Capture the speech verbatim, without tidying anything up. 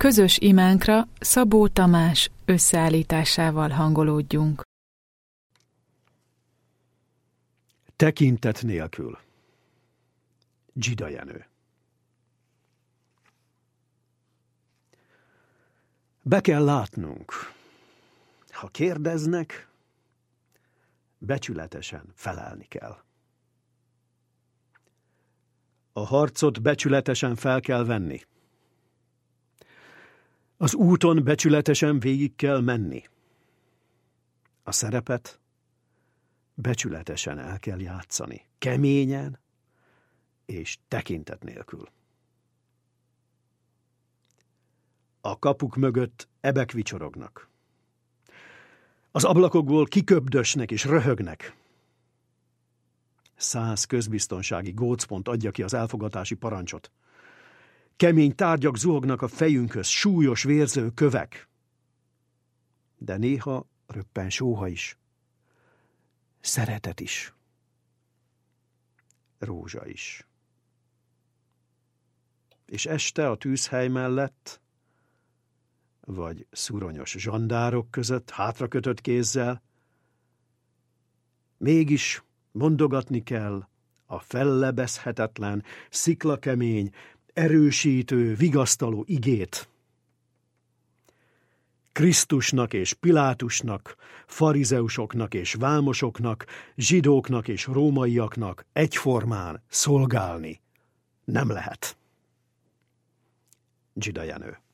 Közös imánkra Szabó Tamás összeállításával hangolódjunk. Tekintet nélkül. Dzsida Jenő. Be kell látnunk. Ha kérdeznek, becsületesen felelni kell. A harcot becsületesen fel kell venni. Az úton becsületesen végig kell menni. A szerepet becsületesen el kell játszani. Keményen és tekintet nélkül. A kapuk mögött ebek vicsorognak. Az ablakokból kiköbdösnek és röhögnek. Száz közbiztonsági gócpont adja ki az elfogatási parancsot. Kemény tárgyak zuhognak a fejünkhöz, súlyos vérző kövek. De néha röppen sóha is. Szeretet is. Rózsa is. És este a tűzhely mellett, vagy szuronyos zsandárok között, hátrakötött kézzel, mégis mondogatni kell a fellebezhetetlen, sziklakemény, erősítő, vigasztaló igét. Krisztusnak és Pilátusnak, farizeusoknak és vámosoknak, zsidóknak és rómaiaknak egyformán szolgálni nem lehet. Dzsida Jenő.